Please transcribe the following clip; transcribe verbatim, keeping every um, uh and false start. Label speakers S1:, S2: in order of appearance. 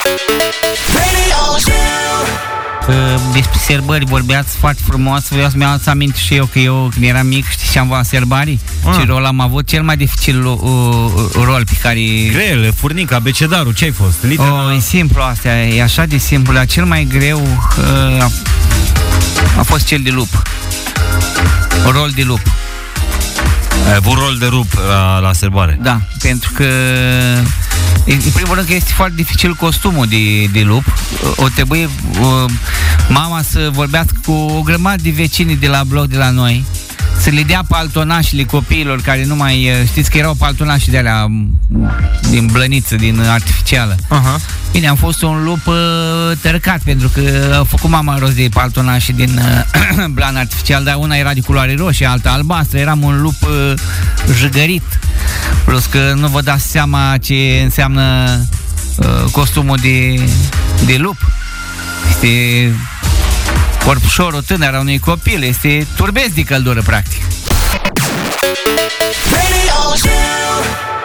S1: Despre sărbări vorbeați foarte frumos. Vreau să-mi iau aminte și eu că eu când eram mic, știi ce am văzut sărbării?
S2: Ah.
S1: Ce rol am avut? Cel mai dificil uh, rol pe care...
S2: Grele, furnica, abecedarul, ce ai fost? Litera...
S1: Oh, e simplu asta, e așa de simplu, dar cel mai greu uh, a, a fost cel de lup. Rol de lup.
S2: Ai avut rol de rup la, la sărbare.
S1: Da, pentru că în primul rând că este foarte dificil costumul de, de lup. O trebuie uh, mama să vorbească cu o grămadă de vecini de la bloc de la noi, să le dea paltonașele copiilor care nu mai... Știți că erau paltonașe de alea din blăniță, din artificială.
S2: Aha.
S1: Bine, am fost un lup uh, tărcat, pentru că a făcut mama rost de paltonașe din uh, blan artificial, dar una era de culoare roșie, alta albastră. Eram un lup uh, jăgărit. Plus că nu vă dați seama ce înseamnă uh, costumul de, de lup. Este corpușorul tânăr a unui copil, este turbesc de căldură, practic.
S3: Radio